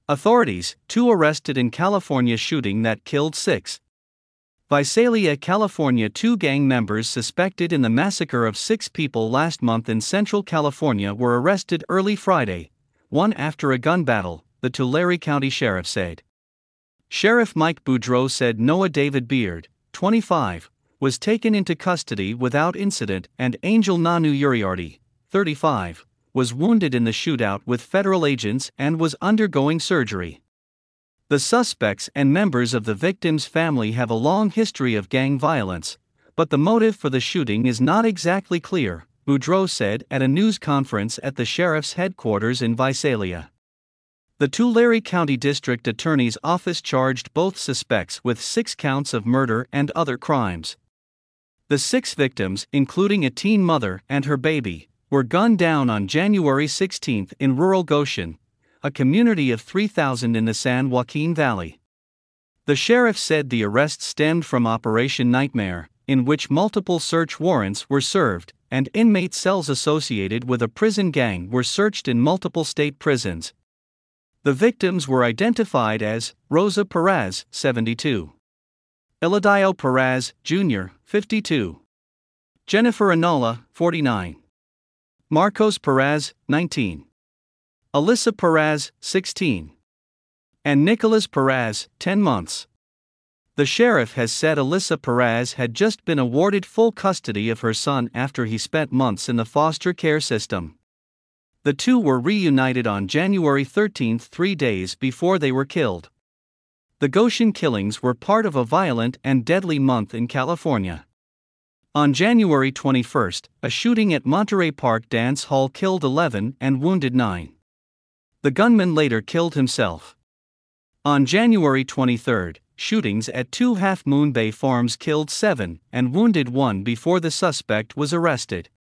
Authorities, 2 arrested in California shooting that killed 6. Visalia, California. 2 gang members suspected in the massacre of 6 people last month in Central California were arrested early Friday, one after a gun battle, the Tulare County Sheriff said. Sheriff Mike Boudreau said Noah David Beard, 25, was taken into custody without incident, and Angel Nanu Uriarty, 35, was wounded in the shootout with federal agents and was undergoing surgery. The suspects and members of the victim's family have a long history of gang violence, but the motive for the shooting is not exactly clear, Boudreau said at a news conference at the sheriff's headquarters in Visalia. The Tulare County District Attorney's Office charged both suspects with 6 counts of murder and other crimes. The 6 victims, including a teen mother and her baby, were gunned down on January 16 in rural Goshen, a community of 3,000 in the San Joaquin Valley. The sheriff said the arrests stemmed from Operation Nightmare, in which multiple search warrants were served, and inmate cells associated with a prison gang were searched in multiple state prisons. The victims were identified as Rosa Perez, 72. Eladio Perez, Jr., 52. Jennifer Anola, 49. Marcos Perez, 19. Alyssa Perez, 16. And Nicholas Perez, 10 months. The sheriff has said Alyssa Perez had just been awarded full custody of her son after he spent months in the foster care system. The 2 were reunited on January 13, 3 days before they were killed. The Goshen killings were part of a violent and deadly month in California. On January 21, a shooting at Monterey Park Dance Hall killed 11 and wounded 9. The gunman later killed himself. On January 23, shootings at 2 Half Moon Bay farms killed 7 and wounded 1 before the suspect was arrested.